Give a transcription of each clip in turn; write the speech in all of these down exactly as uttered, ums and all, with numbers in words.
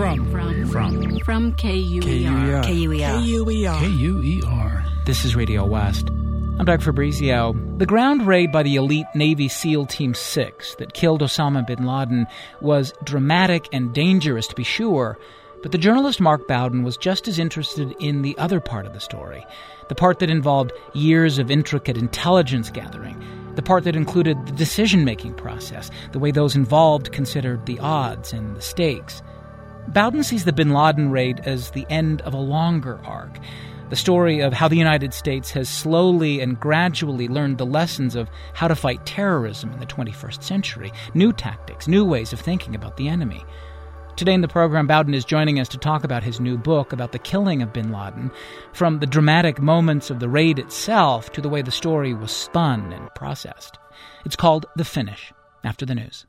From. From. From. From K U E R. K U E R. K U E R. K U E R. This is Radio West. I'm Doug Fabrizio. The ground raid by the elite Navy SEAL Team six that killed Osama bin Laden was dramatic and dangerous, to be sure, but the journalist Mark Bowden was just as interested in the other part of the story, the part that involved years of intricate intelligence gathering, the part that included the decision-making process, the way those involved considered the odds and the stakes. Bowden sees the bin Laden raid as the end of a longer arc, the story of how the United States has slowly and gradually learned the lessons of how to fight terrorism in the twenty-first century, new tactics, new ways of thinking about the enemy. Today in the program, Bowden is joining us to talk about his new book about the killing of bin Laden, from the dramatic moments of the raid itself to the way the story was spun and processed. It's called The Finish, after the news.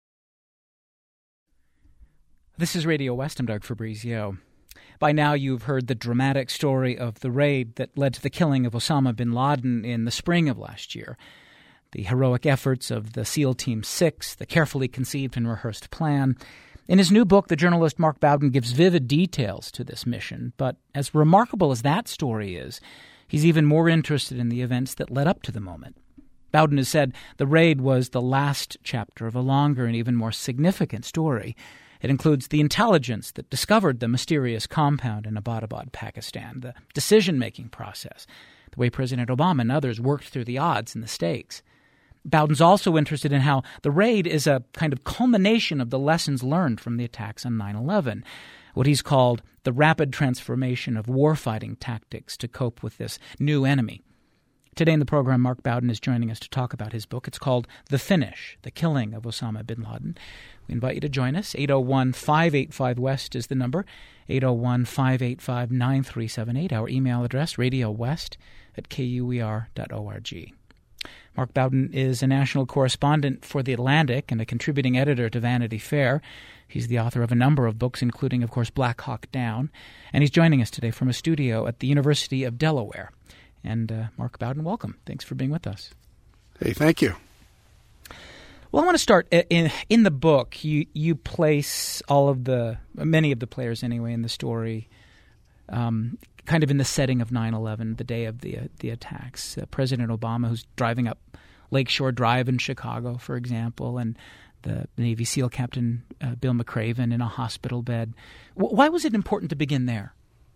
This is Radio West. I'm Doug Fabrizio. By now you've heard the dramatic story of the raid that led to the killing of Osama bin Laden in the spring of last year. The heroic efforts of the SEAL Team six, the carefully conceived and rehearsed plan. In his new book, the journalist Mark Bowden gives vivid details to this mission, but as remarkable as that story is, he's even more interested in the events that led up to the moment. Bowden has said the raid was the last chapter of a longer and even more significant story. It includes the intelligence that discovered the mysterious compound in Abbottabad, Pakistan, the decision-making process, the way President Obama and others worked through the odds and the stakes. Bowden's also interested in how the raid is a kind of culmination of the lessons learned from the attacks on nine eleven, what he's called the rapid transformation of warfighting tactics to cope with this new enemy. Today in the program, Mark Bowden is joining us to talk about his book. It's called The Finish, The Killing of Osama bin Laden. We invite you to join us. eight oh one, five eight five, West is the number. eight oh one, five eight five, nine three seven eight. Our email address, radiowest at k u e r dot org. Mark Bowden is a national correspondent for The Atlantic and a contributing editor to Vanity Fair. He's the author of a number of books, including, of course, Black Hawk Down. And he's joining us today from a studio at the University of Delaware. And uh, Mark Bowden, welcome. Thanks for being with us. Hey, thank you. Well, I want to start in in the book. You you place all of the many of the players anyway in the story, um, kind of in the setting of nine eleven, the day of the uh, the attacks. Uh, President Obama, who's driving up Lakeshore Drive in Chicago, for example, and the Navy SEAL Captain uh, Bill McRaven in a hospital bed. W- why was it important to begin there?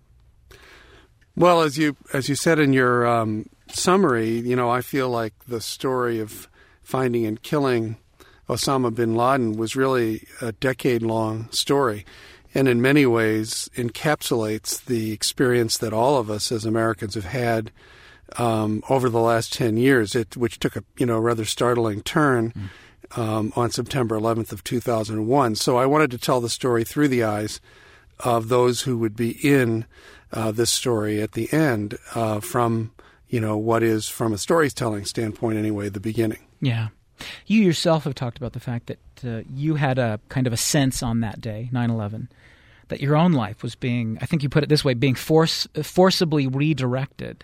Well, as you as you said in your um, summary, you know, I feel like the story of finding and killing Osama bin Laden was really a decade-long story, and in many ways encapsulates the experience that all of us as Americans have had um, over the last ten years, it, which took a you know rather startling turn mm. um, on September eleventh of two thousand one. So I wanted to tell the story through the eyes of those who would be in uh, this story at the end, uh, from you know what is, from a storytelling standpoint anyway, the beginning. Yeah. You yourself have talked about the fact that uh, you had a kind of a sense on that day, nine eleven, that your own life was being, I think you put it this way, being force, forcibly redirected.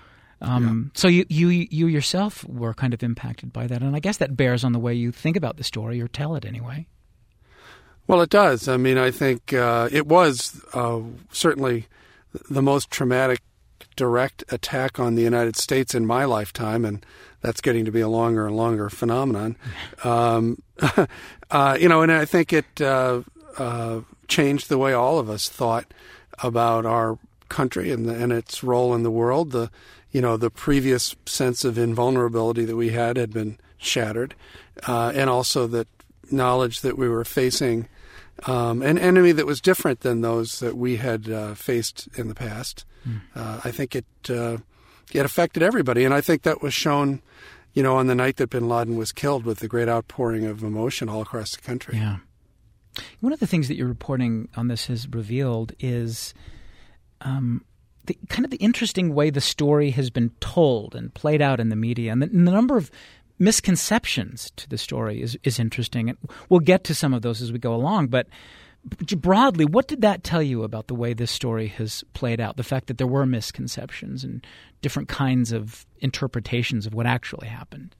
Um, yeah. So you, you you yourself were kind of impacted by that, and I guess that bears on the way you think about the story or tell it anyway. Well, it does. I mean, I think uh, it was uh, certainly the most traumatic direct attack on the United States in my lifetime, and that's getting to be a longer and longer phenomenon. Um, uh, you know, and I think it uh, uh, changed the way all of us thought about our country and, the, and its role in the world. The, you know, the previous sense of invulnerability that we had had been shattered, uh, and also that knowledge that we were facing um, an enemy that was different than those that we had uh, faced in the past. Mm. Uh, I think it uh, it affected everybody, and I think that was shown, you know, on the night that bin Laden was killed, with the great outpouring of emotion all across the country. Yeah. One of the things that your reporting on this has revealed is um, the kind of the interesting way the story has been told and played out in the media, and the, and the number of misconceptions to the story is, is interesting. And we'll get to some of those as we go along, but broadly, what did that tell you about the way this story has played out, the fact that there were misconceptions and different kinds of interpretations of what actually happened?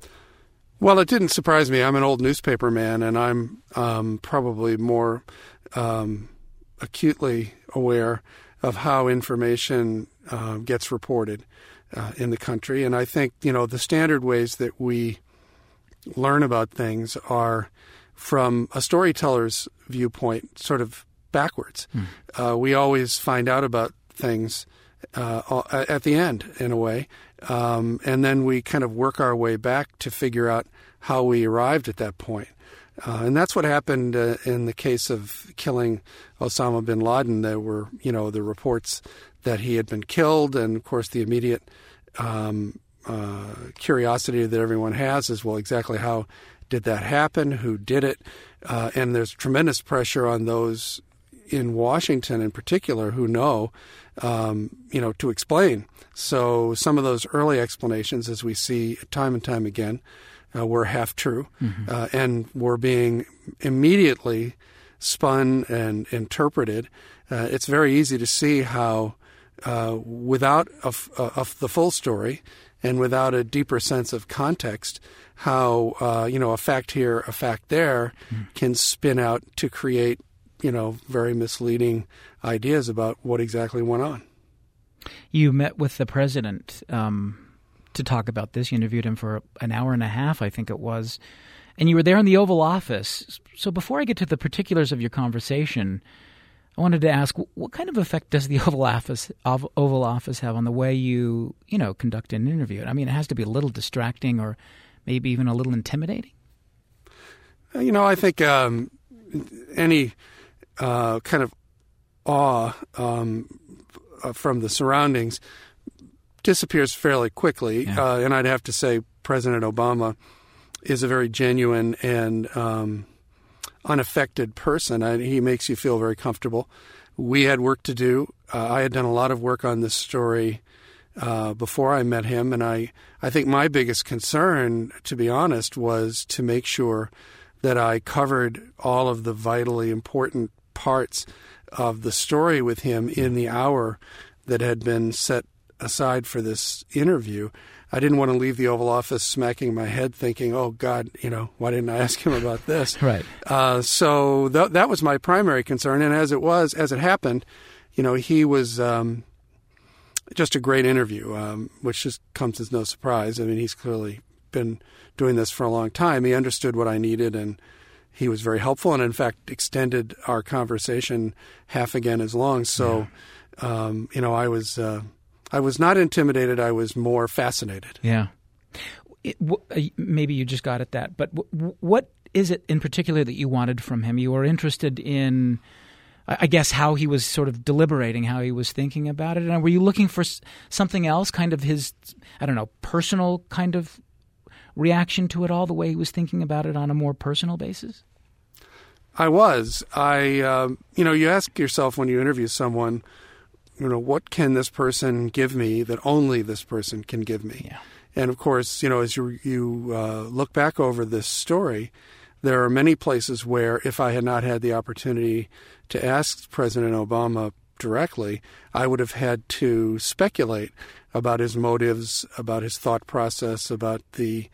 Well, it didn't surprise me. I'm an old newspaper man, and I'm um, probably more um, acutely aware of how information uh, gets reported uh, in the country. And I think, you know, the standard ways that we learn about things are from a storyteller's viewpoint, sort of backwards. Mm. Uh, we always find out about things uh, at the end, in a way, um, and then we kind of work our way back to figure out how we arrived at that point. Uh, and that's what happened uh, in the case of killing Osama bin Laden. There were, you know, the reports that he had been killed, and of course the immediate um, uh, curiosity that everyone has is, well, exactly how did that happen? Who did it? Uh, and there's tremendous pressure on those in Washington, in particular, who know, um, you know, to explain. So some of those early explanations, as we see time and time again, Uh, were half true, mm-hmm. uh, and were being immediately spun and interpreted. Uh, it's very easy to see how, uh, without a, a, a, the full story and without a deeper sense of context, how uh, you know a fact here, a fact there, mm-hmm. can spin out to create, you know, very misleading ideas about what exactly went on. You met with the president Um... to talk about this. You interviewed him for an hour and a half, I think it was, and you were there in the Oval Office. So before I get to the particulars of your conversation, I wanted to ask, what kind of effect does the Oval Office Oval Office have on the way you, you know, conduct an interview? I mean, it has to be a little distracting or maybe even a little intimidating. You know, I think um, any uh, kind of awe um, from the surroundings disappears fairly quickly. Yeah. Uh, and I'd have to say President Obama is a very genuine and um, unaffected person. I, he makes you feel very comfortable. We had work to do. Uh, I had done a lot of work on this story uh, before I met him, and I, I think my biggest concern, to be honest, was to make sure that I covered all of the vitally important parts of the story with him in the hour that had been set aside for this interview. I didn't want to leave the Oval Office smacking my head thinking, oh, God, you know, why didn't I ask him about this? Right. Uh, so th- that was my primary concern. And as it was, as it happened, you know, he was um, just a great interview, um, which just comes as no surprise. I mean, he's clearly been doing this for a long time. He understood what I needed, and he was very helpful and, in fact, extended our conversation half again as long. So, yeah. um, you know, I was... Uh, I was not intimidated. I was more fascinated. Yeah. It, w- maybe you just got at that. But w- what is it in particular that you wanted from him? You were interested in, I guess, how he was sort of deliberating, how he was thinking about it. And were you looking for s- something else, kind of his, I don't know, personal kind of reaction to it all, the way he was thinking about it on a more personal basis? I was. I, um, you know, you ask yourself when you interview someone, you know, what can this person give me that only this person can give me? Yeah. And, of course, you know, as you, you uh, look back over this story, there are many places where if I had not had the opportunity to ask President Obama directly, I would have had to speculate about his motives, about his thought process, about the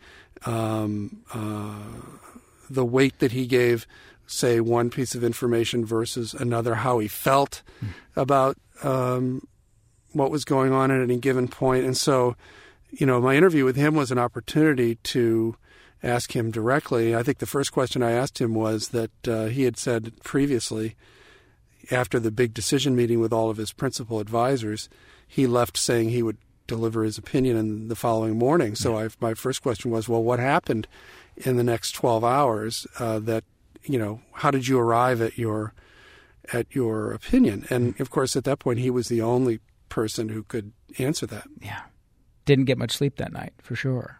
um, uh, the weight that he gave, say, one piece of information versus another, how he felt mm. about Um, what was going on at any given point. And so, you know, my interview with him was an opportunity to ask him directly. I think the first question I asked him was that uh, he had said previously, after the big decision meeting with all of his principal advisors, he left saying he would deliver his opinion in the following morning. So I, my first question was, well, what happened in the next twelve hours uh, that, you know, how did you arrive at your at your opinion? And, of course, at that point, he was the only person who could answer that. Yeah. Didn't get much sleep that night, for sure.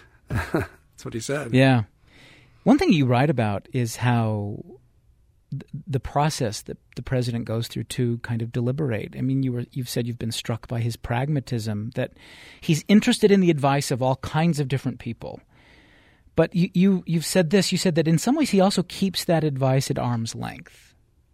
That's what he said. Yeah. One thing you write about is how th- the process that the president goes through to kind of deliberate. I mean, you were, you've said you've been struck by his pragmatism, that he's interested in the advice of all kinds of different people. But you, you, you've said this, you said that in some ways he also keeps that advice at arm's length.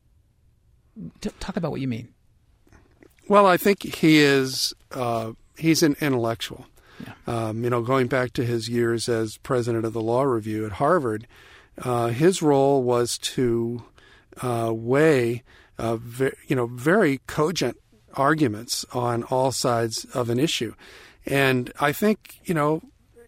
Talk about what you mean. Well, I think he is, uh, he's an intellectual. Yeah. Um, you know, going back to his years as president of the Law Review at Harvard, uh, his role was to uh, weigh, uh, ve- you know, very cogent arguments on all sides of an issue. And I think, you know,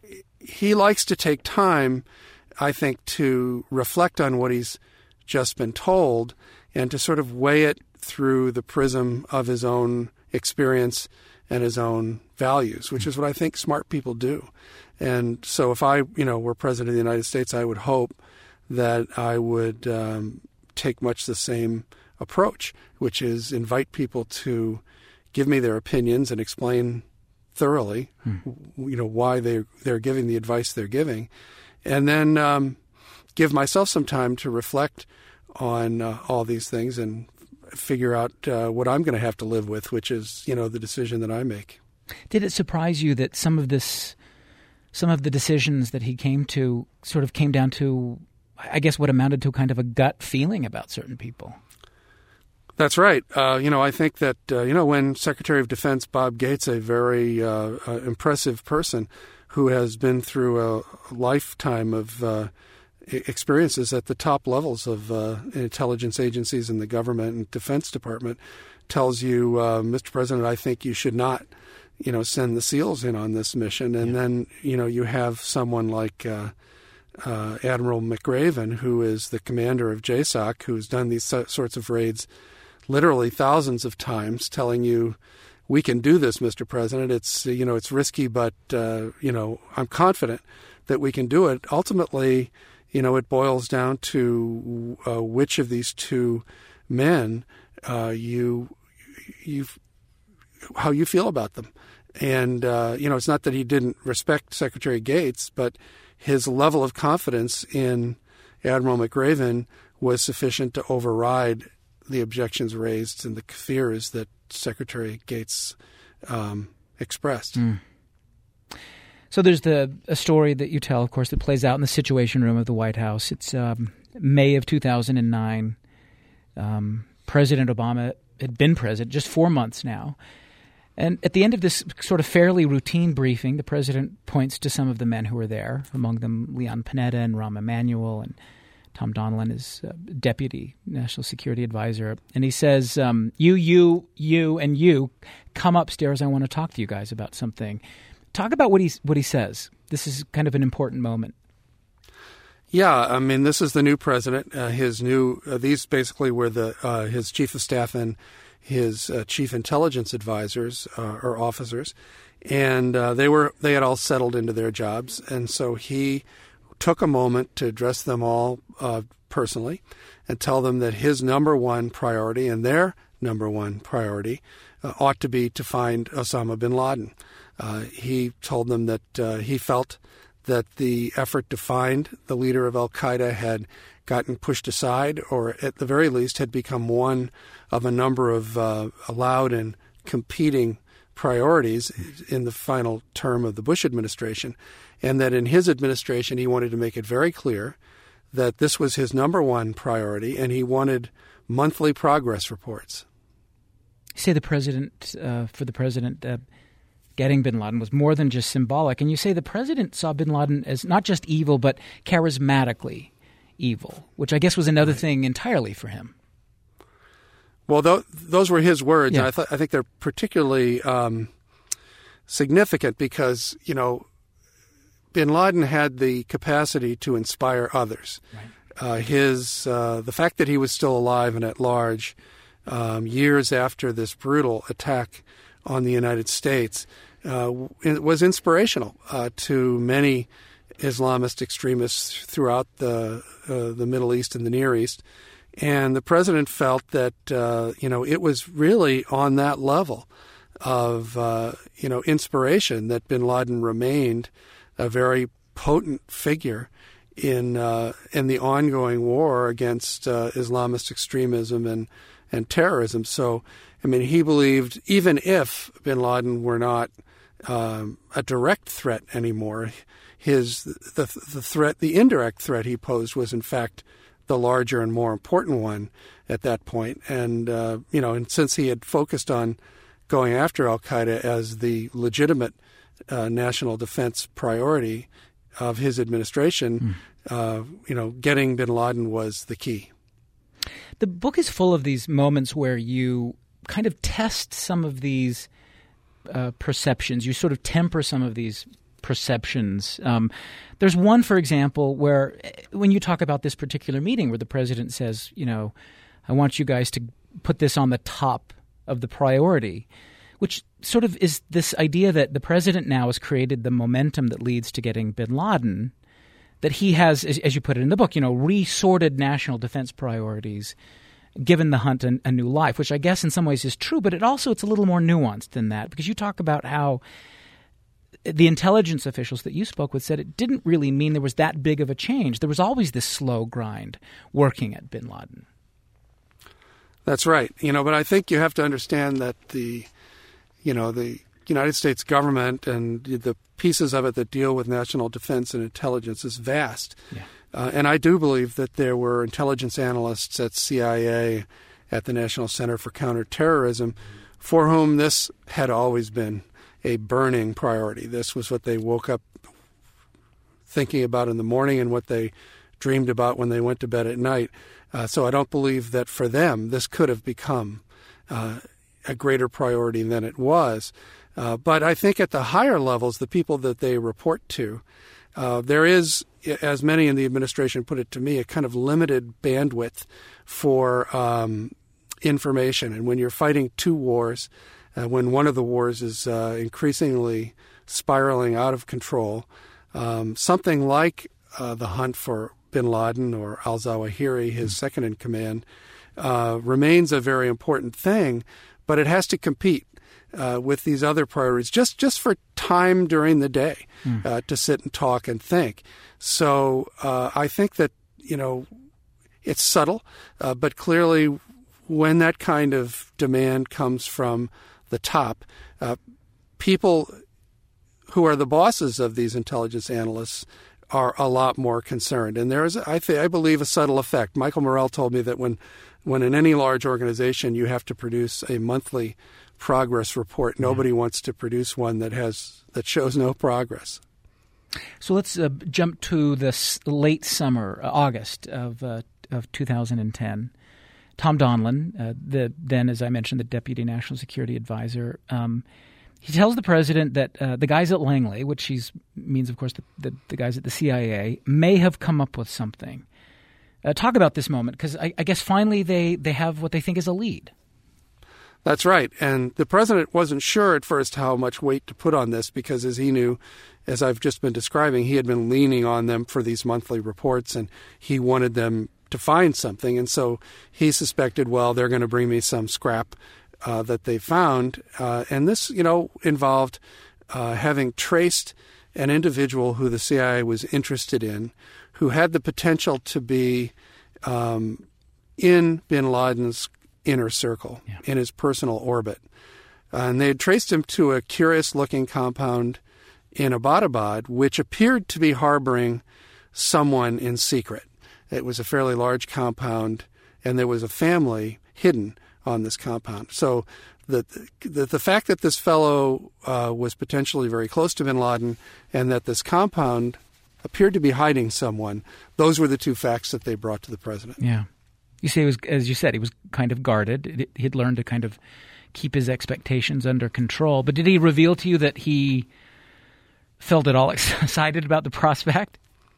he likes to take time, I think, to reflect on what he's just been told and to sort of weigh it through the prism of his own experience and his own values, which is what I think smart people do. And so if I, you know, were president of the United States, I would hope that I would um, take much the same approach, which is invite people to give me their opinions and explain thoroughly, hmm. you know, why they they're giving the advice they're giving, and then um, give myself some time to reflect on uh, all these things and figure out uh, what I'm going to have to live with, which is, you know, the decision that I make. Did it surprise you that some of this, some of the decisions that he came to sort of came down to, I guess, what amounted to kind of a gut feeling about certain people? That's right. Uh, you know, I think that, uh, you know, when Secretary of Defense Bob Gates, a very uh, uh, impressive person who has been through a lifetime of uh, experiences at the top levels of uh, intelligence agencies in the government and Defense Department, tells you, uh, Mister President, I think you should not, you know, send the SEALs in on this mission. And yeah. then, you know, you have someone like uh, uh, Admiral McRaven, who is the commander of J SOC, who's done these so- sorts of raids literally thousands of times, telling you, we can do this, Mister President. It's, you know, it's risky, but, uh, you know, I'm confident that we can do it. Ultimately, you know, it boils down to uh, which of these two men uh, you, you, how you feel about them. And, uh, you know, it's not that he didn't respect Secretary Gates, but his level of confidence in Admiral McRaven was sufficient to override the objections raised and the fears that Secretary Gates um, expressed. Mm. So there's the a story that you tell, of course, that plays out in the Situation Room of the White House. It's um, May of two thousand nine. Um, President Obama had been president just four months now. And at the end of this sort of fairly routine briefing, the president points to some of the men who were there, among them Leon Panetta and Rahm Emanuel and Tom Donilon, his uh, deputy national security advisor. And he says, um, you, you, you, and you, come upstairs. I want to talk to you guys about something. Talk about what he, what he says. This is kind of an important moment. Yeah, I mean, this is the new president. Uh, his new uh, these basically were the uh, his chief of staff and his uh, chief intelligence advisors uh, or officers, and uh, they were they had all settled into their jobs, and so he took a moment to address them all uh, personally and tell them that his number one priority and their number one priority uh, ought to be to find Osama bin Laden. Uh, he told them that uh, he felt that the effort to find the leader of al-Qaeda had gotten pushed aside, or at the very least had become one of a number of uh, allowed and competing priorities in the final term of the Bush administration, and that in his administration he wanted to make it very clear that this was his number one priority, and he wanted monthly progress reports. You say the president, uh, for the president, uh, getting bin Laden was more than just symbolic. And you say the president saw bin Laden as not just evil, but charismatically evil, which I guess was another right. thing entirely for him. Well, th- those were his words. Yeah. And I, th- I think they're particularly um, significant because, you know, bin Laden had the capacity to inspire others. Right. Uh, his uh, the fact that he was still alive and at large um, years after this brutal attack on the United States uh, it was inspirational uh, to many Islamist extremists throughout the uh, the Middle East and the Near East. And the president felt that, uh, you know, it was really on that level of, uh, you know, inspiration that bin Laden remained a very potent figure in uh, in the ongoing war against uh, Islamist extremism and, and terrorism. So, I mean, he believed even if bin Laden were not um, a direct threat anymore, his the the threat, the indirect threat he posed was in fact the larger and more important one at that point. And uh, you know, and since he had focused on going after al-Qaeda as the legitimate uh, national defense priority of his administration, mm. uh, you know, getting bin Laden was the key. The book is full of these moments where you kind of test some of these uh, perceptions. You sort of temper some of these perceptions. Um, there's one, for example, where when you talk about this particular meeting where the president says, you know, I want you guys to put this on the top of the priority, which sort of is this idea that the president now has created the momentum that leads to getting bin Laden, that he has, as, as you put it in the book, you know, resorted national defense priorities, given the hunt a, a new life, which I guess in some ways is true, but it also it's a little more nuanced than that, because you talk about how the intelligence officials that you spoke with said it didn't really mean there was that big of a change. There was always this slow grind working at bin Laden. That's right. You know, but I think you have to understand that the, you know, the United States government and the pieces of it that deal with national defense and intelligence is vast. Yeah. Uh, and I do believe that there were intelligence analysts at C I A, at the National Center for Counterterrorism, for whom this had always been a burning priority. This was what they woke up thinking about in the morning and what they dreamed about when they went to bed at night. Uh, so I don't believe that for them this could have become uh, a greater priority than it was. Uh, but I think at the higher levels, the people that they report to, uh, there is, as many in the administration put it to me, a kind of limited bandwidth for um, information. And when you're fighting two wars, uh, when one of the wars is uh, increasingly spiraling out of control, um, something like uh, the hunt for bin Laden or al-Zawahiri, his second in command, uh, remains a very important thing, but it has to compete uh, with these other priorities just, just for time during the day mm. uh, to sit and talk and think. So uh, I think that, you know, it's subtle, uh, but clearly when that kind of demand comes from the top, uh, people who are the bosses of these intelligence analysts are a lot more concerned. And there is, I think, I believe, a subtle effect. Michael Morell told me that when, when in any large organization you have to produce a monthly progress report, yeah. nobody wants to produce one that has that shows no progress. So let's uh, jump to this late summer, uh, August of uh, of two thousand ten. Tom Donilon, uh, the then, as I mentioned, the Deputy National Security Advisor, um, he tells the president that uh, the guys at Langley, which he's, means, of course, the, the, the guys at the C I A, may have come up with something. Uh, talk about this moment, because I, I guess finally they, they have what they think is a lead. That's right. And the president wasn't sure at first how much weight to put on this because, as he knew, as I've just been describing, he had been leaning on them for these monthly reports, and he wanted them to find something. And so he suspected, well, they're going to bring me some scrap uh, that they found. Uh, and this, you know, involved uh, having traced an individual who the C I A was interested in, who had the potential to be um, in bin Laden's inner circle, yeah. in his personal orbit. Uh, and they had traced him to a curious-looking compound in Abbottabad, which appeared to be harboring someone in secret. It was a fairly large compound, and there was a family hidden on this compound. So the the, the fact that this fellow uh, was potentially very close to bin Laden and that this compound appeared to be hiding someone, those were the two facts that they brought to the president. Yeah. You say, he was, as you said, he was kind of guarded. He'd learned to kind of keep his expectations under control. But did he reveal to you that he felt at all excited about the prospect?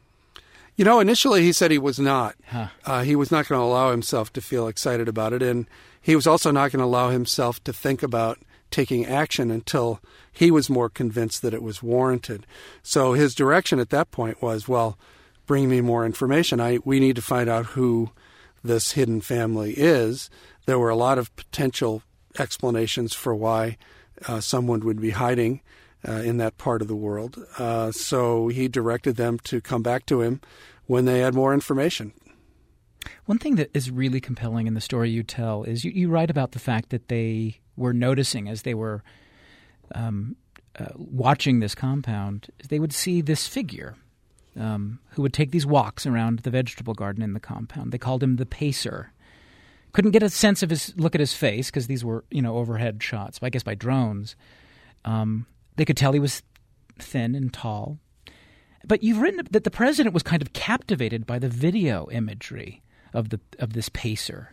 You know, initially he said he was not. Huh. Uh, he was not going to allow himself to feel excited about it. And he was also not going to allow himself to think about taking action until he was more convinced that it was warranted. So his direction at that point was, well, bring me more information. I we need to find out who this hidden family is. There were a lot of potential explanations for why uh, someone would be hiding uh, in that part of the world. Uh, so he directed them to come back to him when they had more information. One thing that is really compelling in the story you tell is you, you write about the fact that they were noticing as they were um, uh, watching this compound, they would see this figure Um, who would take these walks around the vegetable garden in the compound. They called him the Pacer. Couldn't get a sense of his look at his face because these were, you know, overhead shots, I guess by drones. Um, they could tell he was thin and tall. But you've written that the president was kind of captivated by the video imagery of the of this Pacer.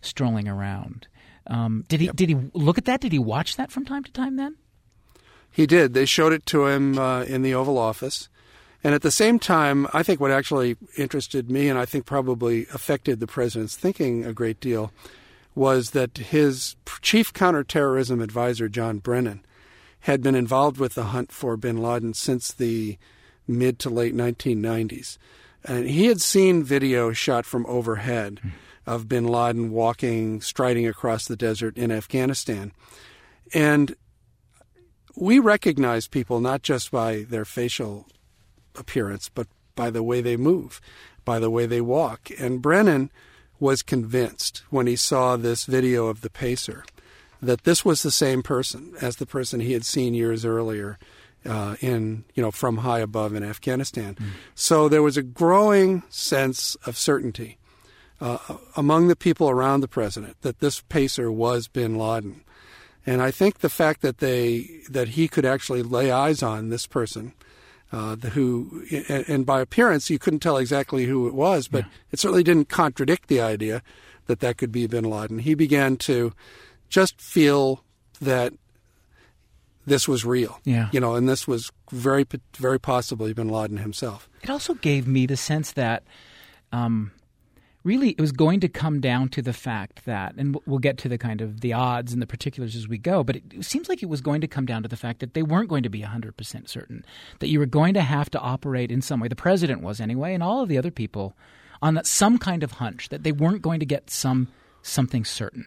strolling around. Um, did he Yep. did he look at that? Did he watch that from time to time then? He did. They showed it to him uh, in the Oval Office. And at the same time, I think what actually interested me, and I think probably affected the president's thinking a great deal, was that his chief counterterrorism advisor, John Brennan, had been involved with the hunt for bin Laden since the mid to late nineteen nineties. And he had seen video shot from overhead of bin Laden walking, striding across the desert in Afghanistan. And we recognize people not just by their facial appearance, but by the way they move, by the way they walk. And Brennan was convinced when he saw this video of the pacer that this was the same person as the person he had seen years earlier uh, in, you know, from high above in Afghanistan. Mm. So there was a growing sense of certainty uh, among the people around the president that this pacer was bin Laden. And I think the fact that they that he could actually lay eyes on this person, uh, the, who, and, and by appearance you couldn't tell exactly who it was, but yeah. it certainly didn't contradict the idea that that could be bin Laden. He began to just feel that this was real, yeah. you know, and this was very, very possibly bin Laden himself. It also gave me the sense that um, really it was going to come down to the fact that, and we'll get to the kind of the odds and the particulars as we go, but it, it seems like it was going to come down to the fact that they weren't going to be one hundred percent certain, that you were going to have to operate in some way. The president was anyway, and all of the other people on that, some kind of hunch that they weren't going to get some something certain.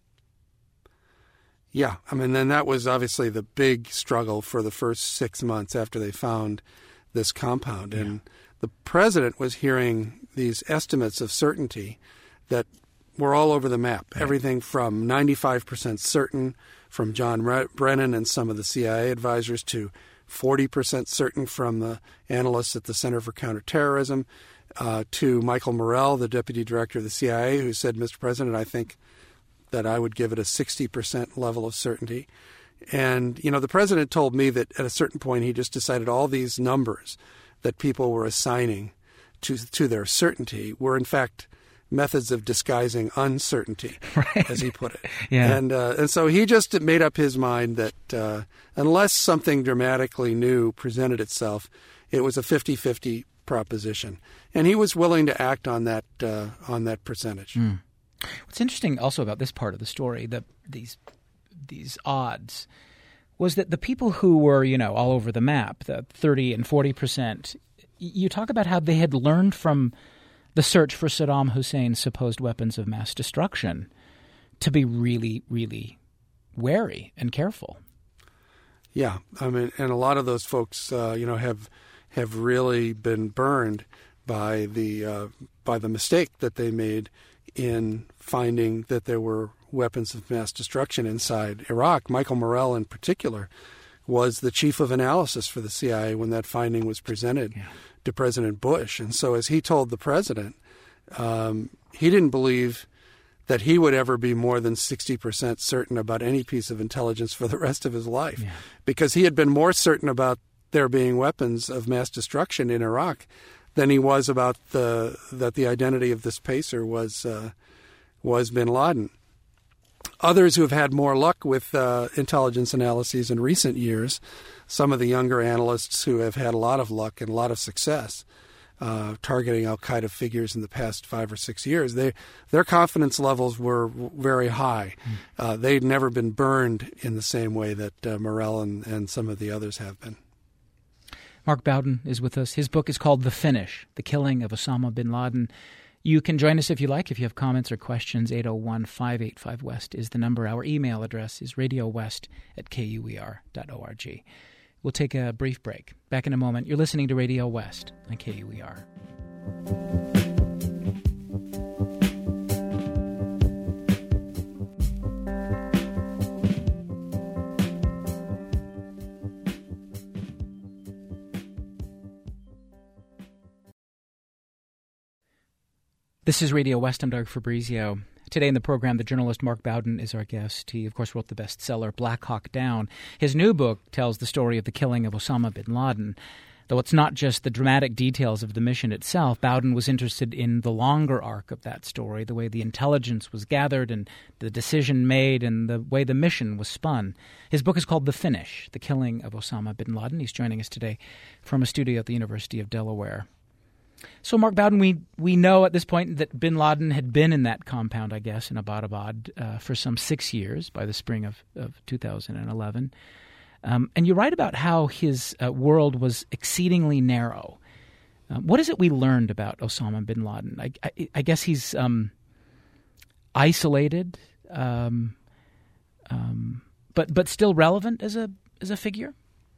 Yeah, I mean, then that was obviously the big struggle for the first six months after they found this compound. Yeah. And the president was hearing these estimates of certainty that were all over the map. Right. Everything from ninety-five percent certain from John Re- Brennan and some of the C I A advisors to forty percent certain from the analysts at the Center for Counterterrorism uh, to Michael Morrell, the deputy director of the C I A, who said, Mister President, I think that I would give it a sixty percent level of certainty. And, you know, the president told me that at a certain point he just decided all these numbers that people were assigning to to their certainty were, in fact, methods of disguising uncertainty, right. as he put it. Yeah. And uh, and so he just made up his mind that uh, unless something dramatically new presented itself, it was a fifty-fifty proposition. And he was willing to act on that uh, on that percentage. Mm. What's interesting also about this part of the story, the, these these odds, was that the people who were, you know, all over the map, the thirty and forty percent, you talk about how they had learned from the search for Saddam Hussein's supposed weapons of mass destruction to be really, really wary and careful. Yeah, I mean, and a lot of those folks, uh, you know, have have really been burned by the uh, by the mistake that they made in finding that there were weapons of mass destruction inside Iraq. Michael Morrell, in particular, was the chief of analysis for the C I A when that finding was presented yeah. to President Bush. And so as he told the president, um, he didn't believe that he would ever be more than sixty percent certain about any piece of intelligence for the rest of his life, yeah. because he had been more certain about there being weapons of mass destruction in Iraq than he was about the that the identity of this pacer was uh, was bin Laden. Others who have had more luck with uh, intelligence analyses in recent years, some of the younger analysts who have had a lot of luck and a lot of success uh, targeting al-Qaeda figures in the past five or six years, they their confidence levels were very high. Mm. Uh, they'd never been burned in the same way that uh, Morrell and, and some of the others have been. Mark Bowden is with us. His book is called The Finish, The Killing of Osama bin Laden. You can join us if you like. If you have comments or questions, eight oh one, five eight five, West is the number. Our email address is radiowest at K U E R dot org. We'll take a brief break. Back in a moment. You're listening to Radio West on K U E R. This is Radio West. I'm Doug Fabrizio. Today in the program, the journalist Mark Bowden is our guest. He, of course, wrote the bestseller Black Hawk Down. His new book tells the story of the killing of Osama bin Laden. though it's not just the dramatic details of the mission itself. Bowden was interested in the longer arc of that story, the way the intelligence was gathered and the decision made and the way the mission was spun. His book is called The Finish, The Killing of Osama bin Laden. He's joining us today from a studio at the University of Delaware. So, Mark Bowden, we, we know at this point that bin Laden had been in that compound, I guess, in Abbottabad uh, for some six years by the spring of, of two thousand eleven. Um, and you write about how his uh, world was exceedingly narrow. Uh, what is it we learned about Osama bin Laden? I, I, I guess he's um, isolated, um, um, but but still relevant as a as a figure?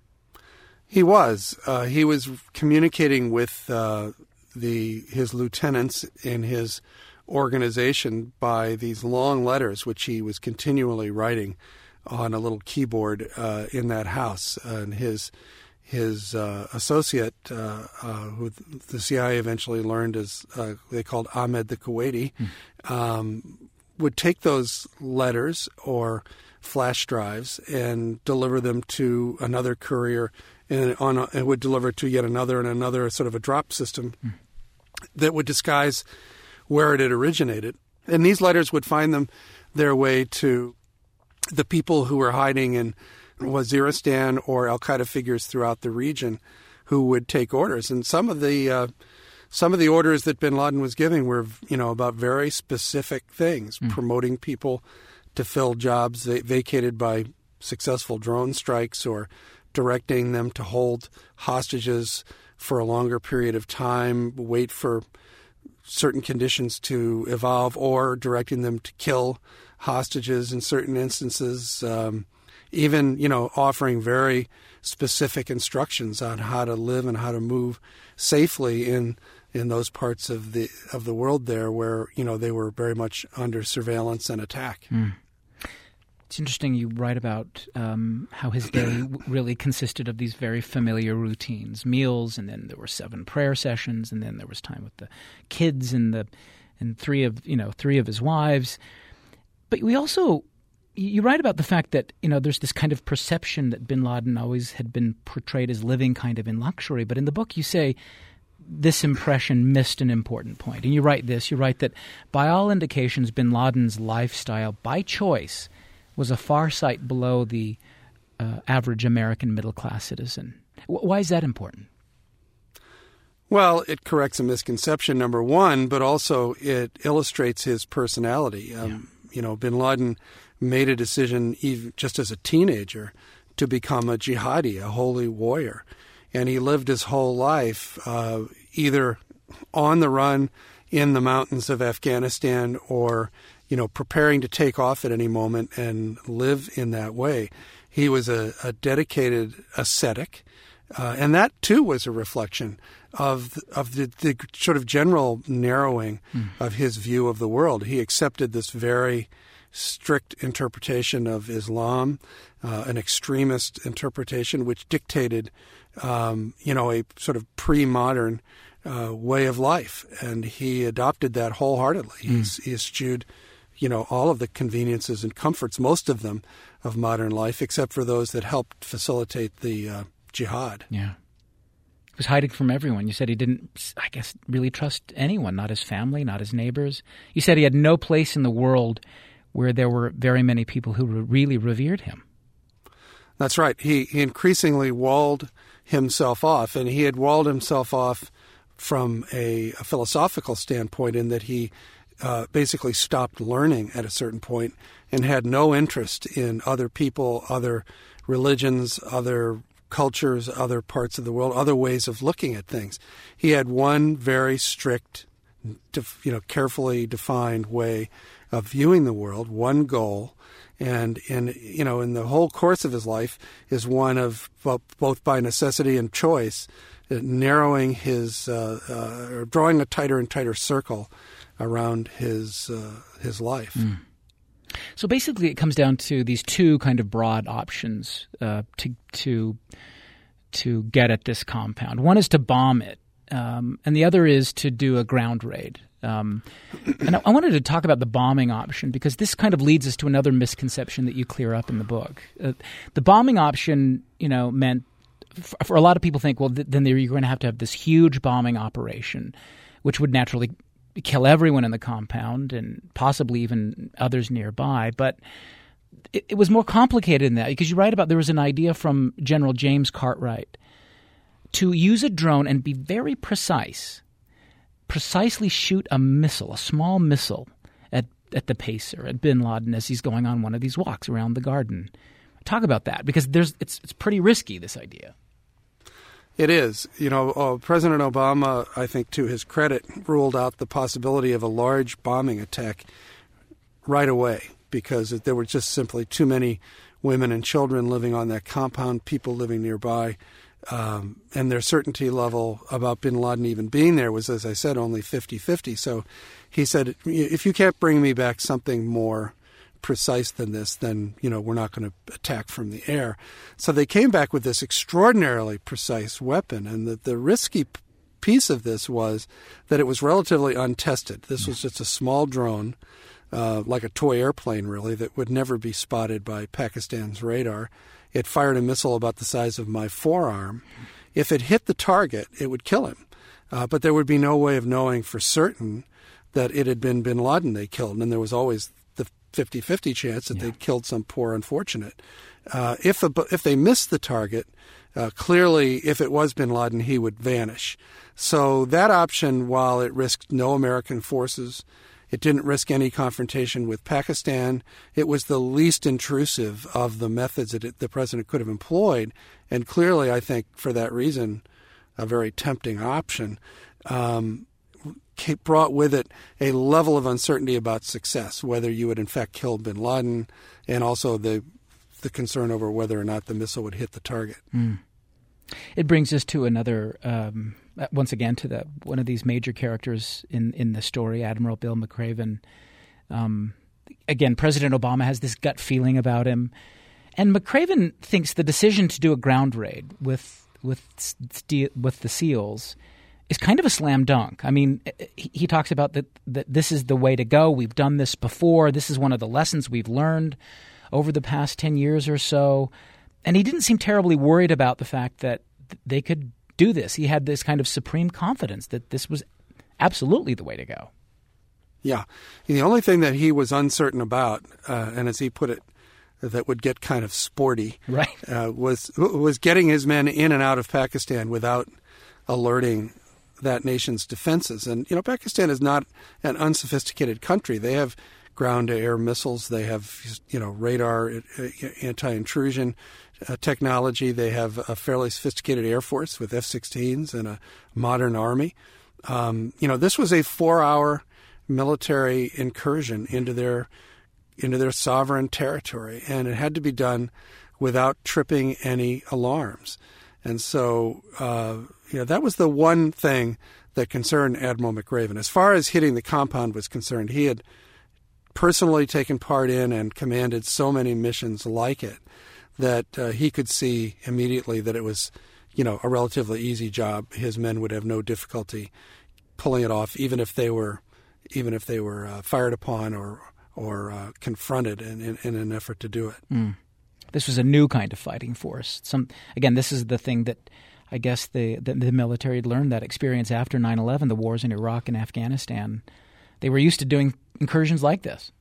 He was. Uh, he was communicating with uh, the his lieutenants in his organization by these long letters, which he was continually writing on a little keyboard uh, in that house. Uh, and his his uh, associate, uh, uh, who the C I A eventually learned as uh, they called Ahmed the Kuwaiti, mm. um, would take those letters or flash drives and deliver them to another courier, and on a, it would deliver to yet another and another, sort of a drop system mm. that would disguise where it had originated. And these letters would find them their way to the people who were hiding in Waziristan or al-Qaeda figures throughout the region who would take orders. And some of the uh, some of the orders that bin Laden was giving were, you know, about very specific things, mm. promoting people to fill jobs vacated by successful drone strikes, or directing them to hold hostages for a longer period of time, wait for certain conditions to evolve, or directing them to kill hostages in certain instances, um, even, you know, offering very specific instructions on how to live and how to move safely in in those parts of the of the world there where, you know, they were very much under surveillance and attack. Mm. It's interesting you write about um, how his day really consisted of these very familiar routines, meals, and then there were seven prayer sessions, and then there was time with the kids and the and three of you know three of his wives. But we also you write about the fact that, you know, there's this kind of perception that bin Laden always had been portrayed as living kind of in luxury. But in the book, you say this impression missed an important point. And you write this. You write that by all indications, bin Laden's lifestyle, by choice, was a far sight below the uh, average American middle-class citizen. W- why is that important? Well, it corrects a misconception, number one, but also it illustrates his personality. Um, yeah. You know, bin Laden made a decision even just as a teenager to become a jihadi, a holy warrior. And he lived his whole life uh, either on the run in the mountains of Afghanistan or, you know, preparing to take off at any moment and live in that way. He was a, a dedicated ascetic, uh, and that too was a reflection of of the, the sort of general narrowing mm. of his view of the world. He accepted this very strict interpretation of Islam, uh, an extremist interpretation, which dictated, um, you know, a sort of pre-modern uh, way of life, and he adopted that wholeheartedly. Mm. He's, he eschewed, you know, all of the conveniences and comforts, most of them, of modern life, except for those that helped facilitate the uh, jihad. Yeah. He was hiding from everyone. You said he didn't, I guess, really trust anyone, not his family, not his neighbors. You said he had no place in the world where there were very many people who really revered him. That's right. He, he increasingly walled himself off, and he had walled himself off from a, a philosophical standpoint in that he uh, basically stopped learning at a certain point and had no interest in other people, other religions, other cultures, other parts of the world, other ways of looking at things. He had one very strict, you know, carefully defined way of viewing the world, one goal, and in you know in the whole course of his life is one of both by necessity and choice, narrowing his, uh, uh, or drawing a tighter and tighter circle around his uh, his life. Mm. So basically, it comes down to these two kind of broad options uh, to to to get at this compound. One is to bomb it, um, and the other is to do a ground raid. Um, and I, I wanted to talk about the bombing option because this kind of leads us to another misconception that you clear up in the book. Uh, the bombing option, you know, meant for, for a lot of people think, well, th- then you're going to have to have this huge bombing operation, which would naturally kill everyone in the compound and possibly even others nearby. But it, it was more complicated than that, because you write about there was an idea from General James Cartwright to use a drone and be very precise, precisely shoot a missile, a small missile, at, at the pacer, at bin Laden, as he's going on one of these walks around the garden. Talk about that, because there's it's it's pretty risky, this idea. It is. You know, uh, President Obama, I think to his credit, ruled out the possibility of a large bombing attack right away, because there were just simply too many women and children living on that compound, people living nearby, um, and their certainty level about bin Laden even being there was, as I said, only fifty-fifty. So he said, if you can't bring me back something more precise than this, then, you know, we're not going to attack from the air. So they came back with this extraordinarily precise weapon. And the, the risky p- piece of this was that it was relatively untested. This was just a small drone, uh, like a toy airplane, really, that would never be spotted by Pakistan's radar. It fired a missile about the size of my forearm. If it hit the target, it would kill him. Uh, but there would be no way of knowing for certain that it had been bin Laden they killed. And there was always fifty-fifty chance that yeah. they'd killed some poor unfortunate. Uh, if a, if they missed the target, uh, clearly, if it was bin Laden, he would vanish. So that option, while it risked no American forces, it didn't risk any confrontation with Pakistan. It was the least intrusive of the methods that it, the president could have employed, and clearly, I think, for that reason, a very tempting option. Um, brought with it a level of uncertainty about success, whether you would in fact kill bin Laden, and also the the concern over whether or not the missile would hit the target. Mm. It brings us to another, um, once again, to the one of these major characters in, in the story, Admiral Bill McRaven. Um, again, President Obama has this gut feeling about him, and McRaven thinks the decision to do a ground raid with with with the SEALs is kind of a slam dunk. I mean, he, he talks about that, that this is the way to go. We've done this before. This is one of the lessons we've learned over the past ten years or so. And he didn't seem terribly worried about the fact that they could do this. He had this kind of supreme confidence that this was absolutely the way to go. Yeah. The only thing that he was uncertain about, uh, and as he put it, that would get kind of sporty, right, uh, was was getting his men in and out of Pakistan without alerting that nation's defenses. And, you know, Pakistan is not an unsophisticated country. They have ground-to-air missiles. They have, you know, radar, anti-intrusion uh, technology. They have a fairly sophisticated Air Force with F sixteens and a modern army. Um, you know, this was a four-hour military incursion into their into their sovereign territory, and it had to be done without tripping any alarms. And so, uh, you know, that was the one thing that concerned Admiral McRaven. As far as hitting the compound was concerned, he had personally taken part in and commanded so many missions like it that uh, he could see immediately that it was, you know, a relatively easy job. His men would have no difficulty pulling it off, even if they were, even if they were uh, fired upon or or uh, confronted in, in, in an effort to do it. Mm. This was a new kind of fighting force. Some again, this is the thing that I guess the, the, the military had learned, that experience after nine eleven, the wars in Iraq and Afghanistan. They were used to doing incursions like this.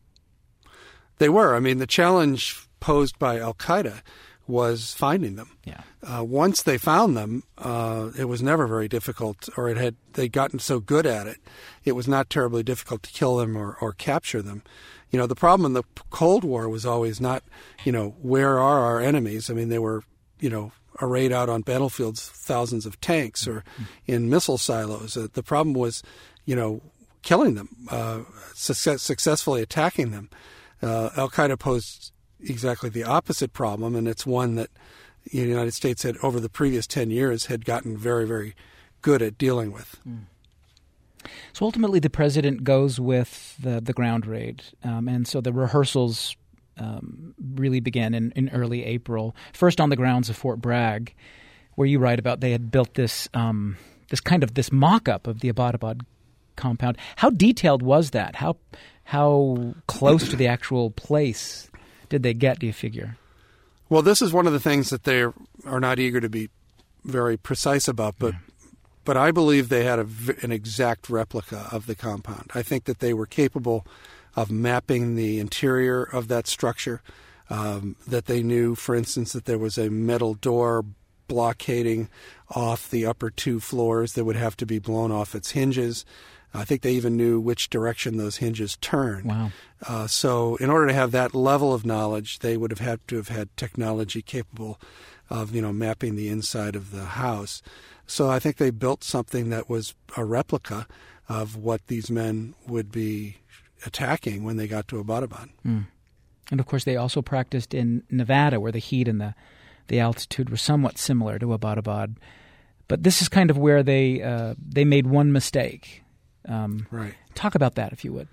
They were. I mean, the challenge posed by al-Qaeda was finding them. Yeah. Uh, once they found them, uh, it was never very difficult, or it had they'd gotten so good at it, it was not terribly difficult to kill them or, or capture them. You know, the problem in the Cold War was always not, you know, where are our enemies? I mean, they were, you know, arrayed out on battlefields, thousands of tanks or in missile silos. Uh, the problem was, you know, killing them, uh, success, successfully attacking them. Uh, al-Qaeda posed exactly the opposite problem, and it's one that the United States had, over the previous ten years, had gotten very, very good at dealing with. Mm. So ultimately the president goes with the, the ground raid, um, and so the rehearsals um, really began in, in early April, first on the grounds of Fort Bragg, where you write about they had built this um, this kind of this mock-up of the Abbottabad compound. How detailed was that? How how close to the actual place did they get, do you figure? Well, this is one of the things that they are not eager to be very precise about, but yeah. but I believe they had a, an exact replica of the compound. I think that they were capable of mapping the interior of that structure, um, that they knew, for instance, that there was a metal door blockading off the upper two floors that would have to be blown off its hinges. I think they even knew which direction those hinges turned. Wow. Uh, so in order to have that level of knowledge, they would have had to have had technology capable of, you know, mapping the inside of the house. So I think they built something that was a replica of what these men would be attacking when they got to Abbottabad. Mm. And, of course, they also practiced in Nevada, where the heat and the, the altitude were somewhat similar to Abbottabad. But this is kind of where they uh, they made one mistake. Um, right. Talk about that, if you would.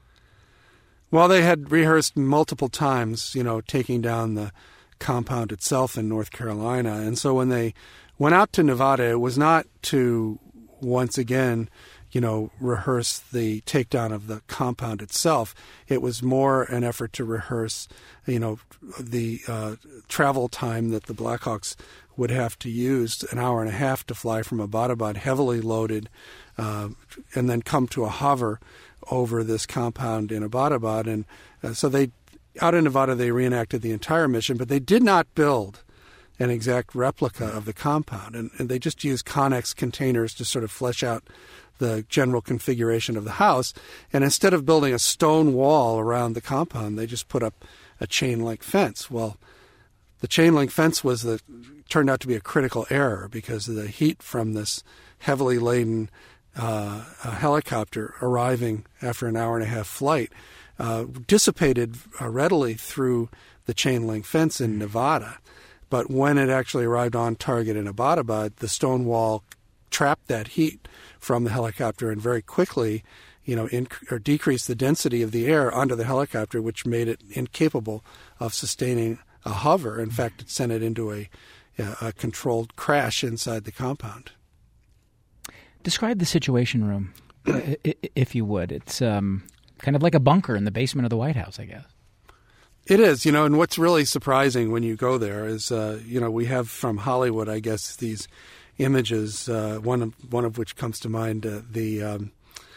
Well, they had rehearsed multiple times, you know, taking down the compound itself in North Carolina. And so when they went out to Nevada, it was not to once again, you know, rehearse the takedown of the compound itself. It was more an effort to rehearse, you know, the uh, travel time that the Blackhawks would have to use, an hour and a half to fly from Abbottabad, heavily loaded, uh, and then come to a hover over this compound in Abbottabad. And uh, so they, out in Nevada, they reenacted the entire mission, but they did not build an exact replica of the compound. And, and they just used Connex containers to sort of flesh out the general configuration of the house. And instead of building a stone wall around the compound, they just put up a chain-link fence. Well, the chain-link fence was the turned out to be a critical error because the heat from this heavily laden uh, helicopter arriving after an hour and a half flight uh, dissipated uh, readily through the chain-link fence in Nevada. But when it actually arrived on target in Abbottabad, the stone wall trapped that heat from the helicopter and very quickly, you know, inc- or decreased the density of the air onto the helicopter, which made it incapable of sustaining a hover. In fact, it sent it into a, a controlled crash inside the compound. Describe the Situation Room, if you would. It's um, kind of like a bunker in the basement of the White House, I guess. It is, you know, and what's really surprising when you go there is, uh, you know, we have from Hollywood, I guess, these images, uh, one of, one of which comes to mind, uh, the um,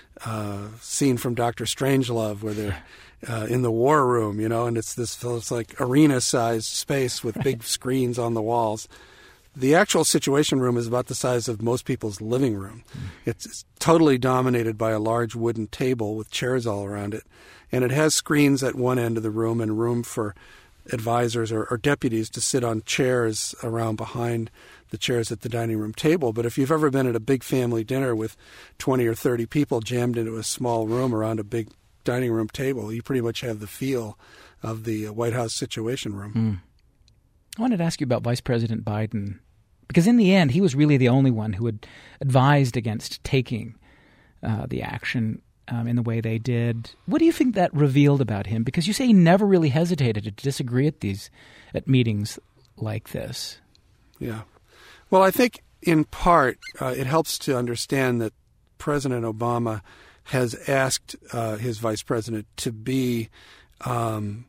uh, scene from Doctor Strangelove where they're uh, in the war room, you know, and it's this it's like arena-sized space with big screens on the walls. The actual Situation Room is about the size of most people's living room. Mm. It's, it's totally dominated by a large wooden table with chairs all around it. And it has screens at one end of the room and room for advisors or, or deputies to sit on chairs around behind the chairs at the dining room table. But if you've ever been at a big family dinner with twenty or thirty people jammed into a small room around a big dining room table, you pretty much have the feel of the White House Situation Room. Mm. I wanted to ask you about Vice President Biden, because in the end, he was really the only one who had advised against taking uh, the action um, in the way they did. What do you think that revealed about him? Because you say he never really hesitated to disagree at these at meetings like this. Yeah. Well, I think in part uh, it helps to understand that President Obama has asked uh, his vice president to be um,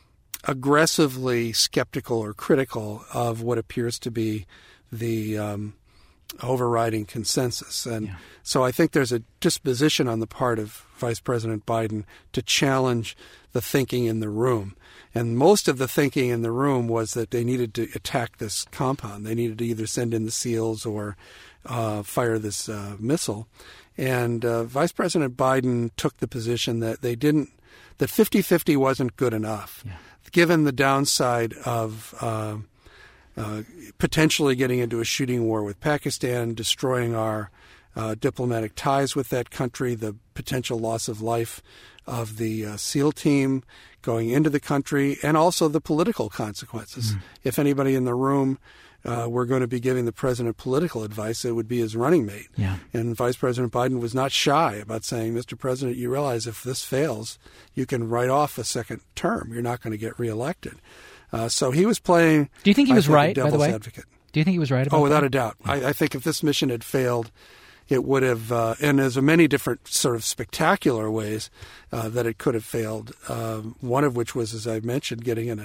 aggressively skeptical or critical of what appears to be the um, overriding consensus. And yeah. so I think there's a disposition on the part of Vice President Biden to challenge the thinking in the room. And most of the thinking in the room was that they needed to attack this compound. They needed to either send in the SEALs or uh, fire this uh, missile. And uh, Vice President Biden took the position that they didn't, that fifty-fifty wasn't good enough, yeah. given the downside of uh, uh, potentially getting into a shooting war with Pakistan, destroying our uh, diplomatic ties with that country, the potential loss of life of the uh, SEAL team going into the country, and also the political consequences. Mm. If anybody in the room uh, were going to be giving the president political advice, it would be his running mate. Yeah. And Vice President Biden was not shy about saying, Mister President, you realize if this fails, you can write off a second term. You're not going to get reelected. Uh, so he was playing, Do you think he was think, right, a by the way? Advocate. Do you think he was right about that? Oh, without that? a doubt. Yeah. I, I think if this mission had failed, it would have, uh, and there's many different sort of spectacular ways uh, that it could have failed. Uh, one of which was, as I mentioned, getting in a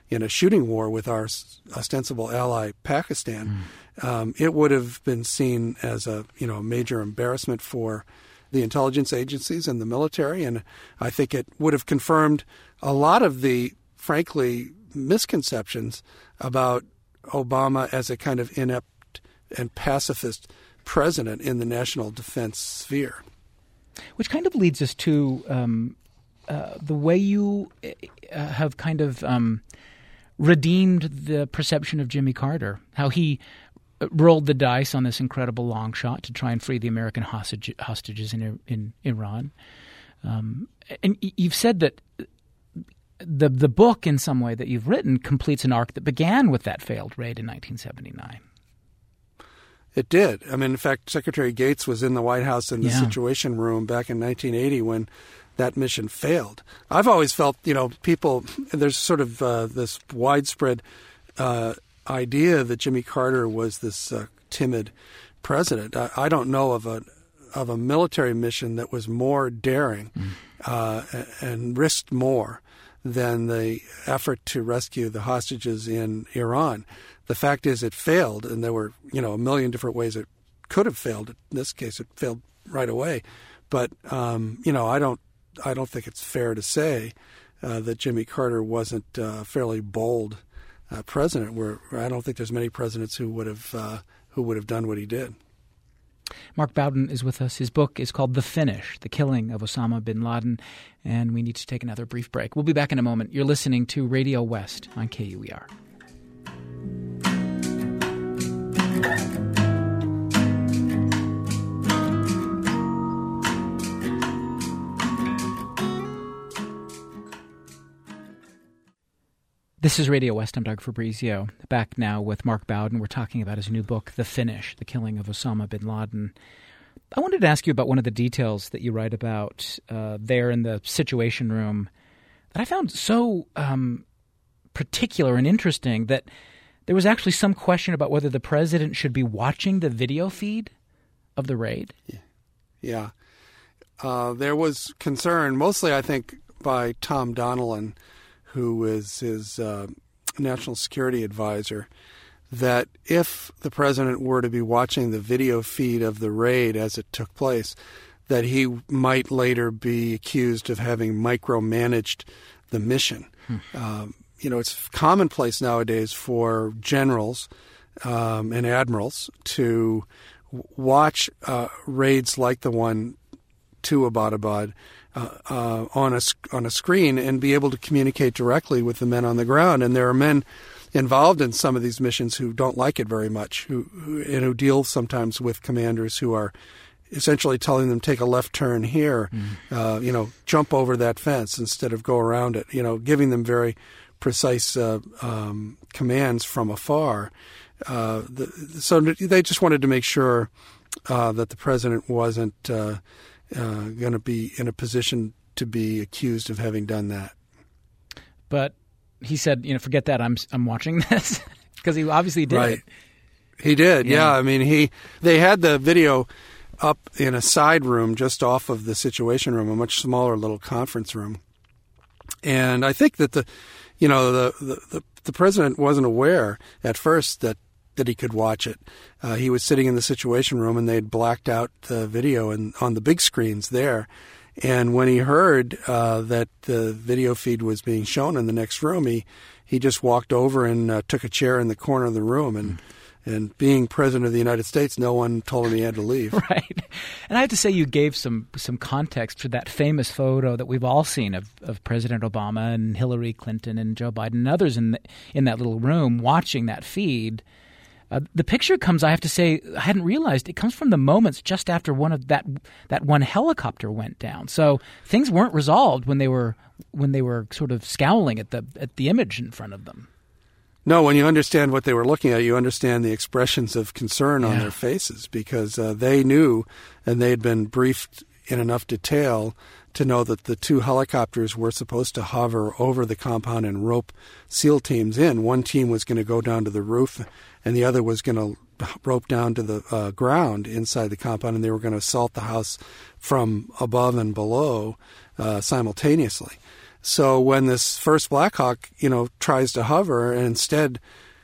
in a shooting war with our ostensible ally Pakistan, mm. um, it would have been seen as a you know major embarrassment for the intelligence agencies and the military, and I think it would have confirmed a lot of the, frankly, misconceptions about Obama as a kind of inept and pacifist president in the national defense sphere. Which kind of leads us to um, uh, the way you uh, have kind of um, redeemed the perception of Jimmy Carter, how he rolled the dice on this incredible long shot to try and free the American hostage, hostages in in Iran. Um, and you've said that the the book, in some way, that you've written completes an arc that began with that failed raid in nineteen seventy-nine. It did. I mean, in fact, Secretary Gates was in the White House in the yeah. Situation Room back in nineteen eighty when that mission failed. I've always felt, you know, people, there's sort of uh, this widespread uh idea that Jimmy Carter was this uh, timid president. I, I don't know of a of a military mission that was more daring mm. uh, and risked more than the effort to rescue the hostages in Iran. The fact is, it failed, and there were you know a million different ways it could have failed. In this case, it failed right away. But um, you know, I don't I don't think it's fair to say uh, that Jimmy Carter wasn't uh, fairly bold. Uh, president, where I don't think there's many presidents who would have uh, who would have done what he did. Mark Bowden is with us. His book is called The Finish, The Killing of Osama bin Laden, and we need to take another brief break. We'll be back in a moment. You're listening to Radio West on K U E R. This is Radio West. I'm Doug Fabrizio. Back now with Mark Bowden. We're talking about his new book, The Finish, The Killing of Osama bin Laden. I wanted to ask you about one of the details that you write about uh, there in the Situation Room that I found so um, particular and interesting, that there was actually some question about whether the president should be watching the video feed of the raid. Yeah. yeah. Uh, there was concern, mostly I think by Tom Donilon, who is his uh, national security advisor, that if the president were to be watching the video feed of the raid as it took place, that he might later be accused of having micromanaged the mission. Hmm. Um, you know, it's commonplace nowadays for generals um, and admirals to watch uh, raids like the one to Abbottabad Uh, uh, on a on a screen and be able to communicate directly with the men on the ground. And there are men involved in some of these missions who don't like it very much, who, who and who deal sometimes with commanders who are essentially telling them, take a left turn here, mm. uh, you know, jump over that fence instead of go around it, you know, giving them very precise uh, um, commands from afar. Uh, the, so they just wanted to make sure uh, that the president wasn't uh, Uh, going to be in a position to be accused of having done that. But he said, you know, forget that. I'm I'm watching this, because he obviously did. Right. He did. Yeah. yeah. I mean, he they had the video up in a side room just off of the Situation Room, a much smaller little conference room. And I think that the, you know, the the, the, the president wasn't aware at first that that he could watch it. Uh, he was sitting in the Situation Room, and they'd blacked out the video and on the big screens there. And when he heard uh, that the video feed was being shown in the next room, he, he just walked over and uh, took a chair in the corner of the room. And and being president of the United States, no one told him he had to leave. Right. And I have to say, you gave some some context for that famous photo that we've all seen of, of President Obama and Hillary Clinton and Joe Biden and others in the, in that little room watching that feed. Uh, the picture comes, I have to say, I hadn't realized, it comes from the moments just after one of that that one helicopter went down. So things weren't resolved when they were when they were sort of scowling at the at the image in front of them. No, when you understand what they were looking at, you understand the expressions of concern on yeah. their faces, because uh, they knew, and they had been briefed in enough detail to know that the two helicopters were supposed to hover over the compound and rope SEAL teams in. One team was going to go down to the roof, and the other was going to rope down to the uh, ground inside the compound, and they were going to assault the house from above and below uh, simultaneously. So when this first Black Hawk, you know, tries to hover and instead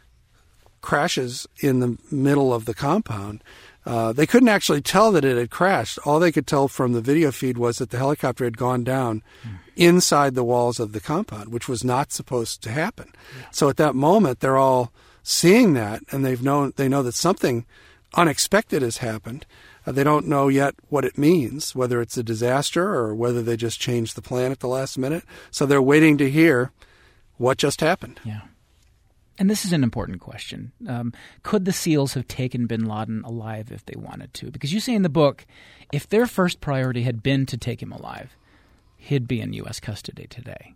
crashes in the middle of the compound, uh, they couldn't actually tell that it had crashed. All they could tell from the video feed was that the helicopter had gone down mm. inside the walls of the compound, which was not supposed to happen. Yeah. So at that moment, they're all seeing that, and they've known they know that something unexpected has happened. Uh, they don't know yet what it means, whether it's a disaster or whether they just changed the plan at the last minute. So they're waiting to hear what just happened. Yeah. And this is an important question. Um, could the SEALs have taken bin Laden alive if they wanted to? Because you say in the book, if their first priority had been to take him alive, he'd be in U S custody today.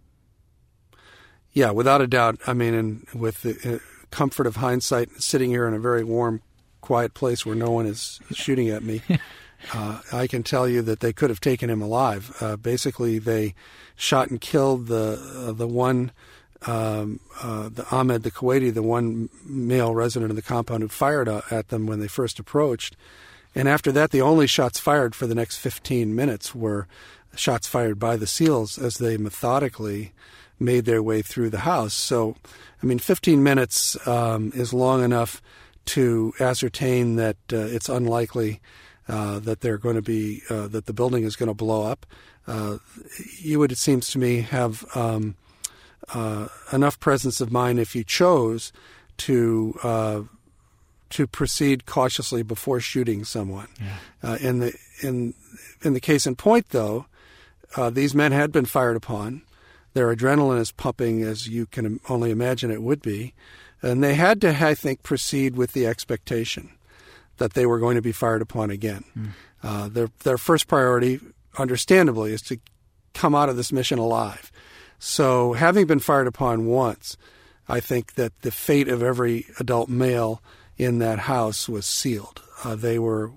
Yeah, without a doubt. I mean, and with the uh, comfort of hindsight, sitting here in a very warm, quiet place where no one is shooting at me, uh, I can tell you that they could have taken him alive. Uh, basically, they shot and killed the uh, the one... Um, uh, the Ahmed, the Kuwaiti, the one male resident of the compound who fired uh, at them when they first approached. And after that, the only shots fired for the next fifteen minutes were shots fired by the SEALs as they methodically made their way through the house. So, I mean, fifteen minutes um, is long enough to ascertain that uh, it's unlikely uh, that they're going to be, uh, that the building is going to blow up. Uh, you would, it seems to me, have... Um, Uh, enough presence of mind if you chose to uh, to proceed cautiously before shooting someone. Yeah. Uh, in the in in the case in point, though, uh, these men had been fired upon. Their adrenaline is pumping, as you can only imagine it would be, and they had to, I think, proceed with the expectation that they were going to be fired upon again. Mm. Uh, their their first priority, understandably, is to come out of this mission alive. So having been fired upon once, I think that the fate of every adult male in that house was sealed. Uh, they were,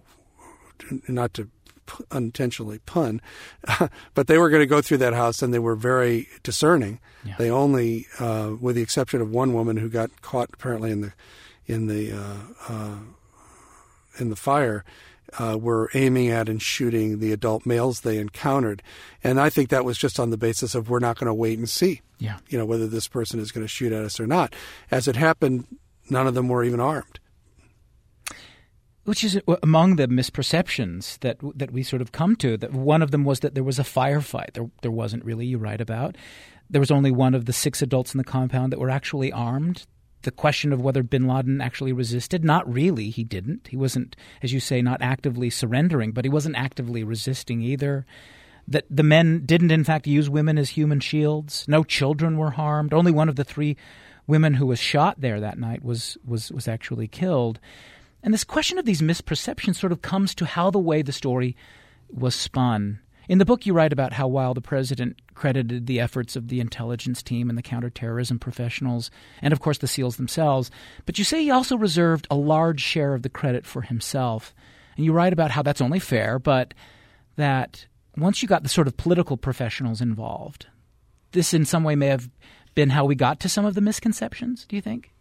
not to unintentionally pun, but they were going to go through that house, and they were very discerning. Yeah. They only, uh, with the exception of one woman who got caught apparently in the in the uh, uh, in the fire, Uh, were aiming at and shooting the adult males they encountered. And I think that was just on the basis of we're not going to wait and see, yeah. you know, whether this person is going to shoot at us or not. As it happened, none of them were even armed. Which is among the misperceptions that that we sort of come to. That one of them was that there was a firefight. There, there wasn't really, you write about. There was only one of the six adults in the compound that were actually armed. The question of whether bin Laden actually resisted, not really. He didn't. He wasn't, as you say, not actively surrendering, but he wasn't actively resisting either. That the men didn't, in fact, use women as human shields. No children were harmed. Only one of the three women who was shot there that night was was was actually killed. And this question of these misperceptions sort of comes to how the way the story was spun. In the book, you write about how while the president credited the efforts of the intelligence team and the counterterrorism professionals, and of course the SEALs themselves, but you say he also reserved a large share of the credit for himself. And you write about how that's only fair, but that once you got the sort of political professionals involved, this in some way may have been how we got to some of the misconceptions, do you think?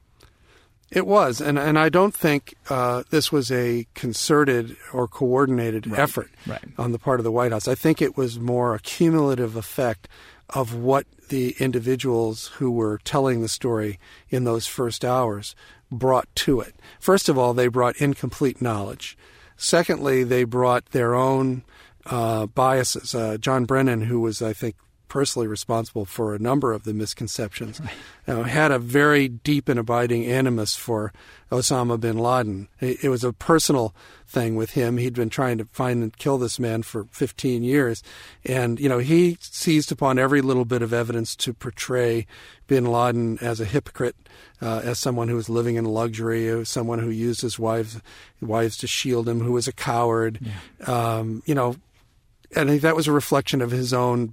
It was, and and I don't think uh, this was a concerted or coordinated right. effort right. on the part of the White House. I think it was more a cumulative effect of what the individuals who were telling the story in those first hours brought to it. First of all, they brought incomplete knowledge. Secondly, they brought their own uh, biases. Uh, John Brennan, who was, I think, personally responsible for a number of the misconceptions, right. uh, had a very deep and abiding animus for Osama bin Laden. It, it was a personal thing with him. He'd been trying to find and kill this man for fifteen years. And, you know, he seized upon every little bit of evidence to portray bin Laden as a hypocrite, uh, as someone who was living in luxury, as someone who used his wives, wives to shield him, who was a coward. Yeah. Um, you know, and I think that was a reflection of his own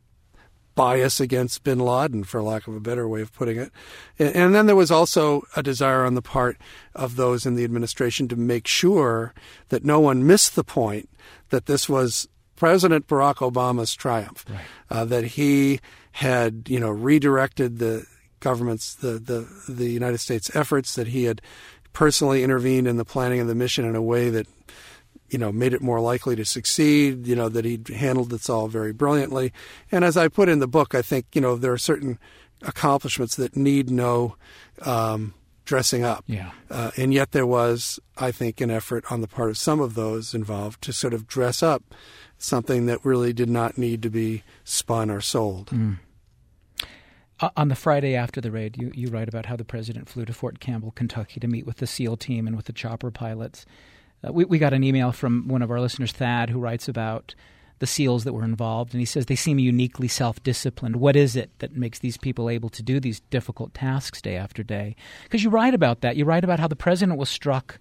bias against bin Laden, for lack of a better way of putting it. And then there was also a desire on the part of those in the administration to make sure that no one missed the point that this was President Barack Obama's triumph, right. uh, that he had, you know, redirected the government's, the, the, the United States efforts, that he had personally intervened in the planning of the mission in a way that you know, made it more likely to succeed, you know, that he handled this all very brilliantly. And as I put in the book, I think, you know, there are certain accomplishments that need no um, dressing up. Yeah. Uh, and yet there was, I think, an effort on the part of some of those involved to sort of dress up something that really did not need to be spun or sold. Mm. Uh, on the Friday after the raid, you, you write about how the president flew to Fort Campbell, Kentucky to meet with the SEAL team and with the chopper pilots. Uh, we, we got an email from one of our listeners, Thad, who writes about the SEALs that were involved, and he says they seem uniquely self-disciplined. What is it that makes these people able to do these difficult tasks day after day? Because you write about that. You write about how the president was struck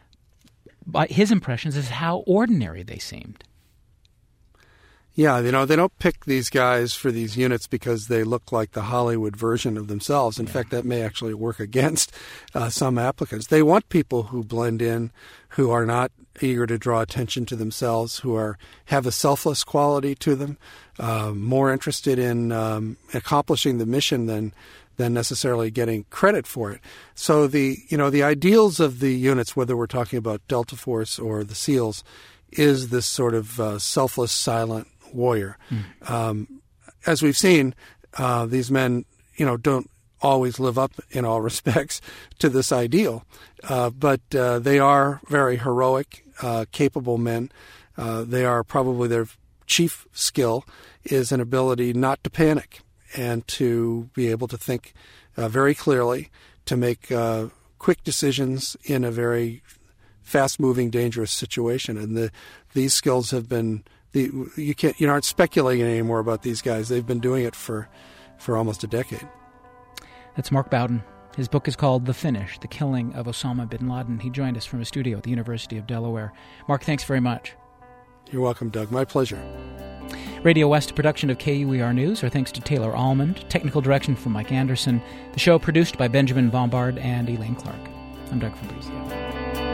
by his impressions as how ordinary they seemed. Yeah, you know, they don't pick these guys for these units because they look like the Hollywood version of themselves. In yeah. fact, that may actually work against uh, some applicants. They want people who blend in, who are not eager to draw attention to themselves, who are have a selfless quality to them, uh, more interested in um, accomplishing the mission than than necessarily getting credit for it. So the you know the ideals of the units, whether we're talking about Delta Force or the SEALs, is this sort of uh, selfless, silent warrior. Mm. Um, as we've seen, uh, these men, you know, don't always live up in all respects to this ideal, uh, but uh, they are very heroic, uh, capable men. Uh, they are probably their chief skill is an ability not to panic and to be able to think uh, very clearly, to make uh, quick decisions in a very fast-moving, dangerous situation. And the, these skills have been The, you can't, you aren't speculating anymore about these guys. They've been doing it for, for almost a decade. That's Mark Bowden. His book is called The Finish, The Killing of Osama bin Laden. He joined us from a studio at the University of Delaware. Mark, thanks very much. You're welcome, Doug. My pleasure. Radio West, a production of K U E R News. Our thanks to Taylor Almond. Technical direction from Mike Anderson. The show produced by Benjamin Bombard and Elaine Clark. I'm Doug Fabrizio.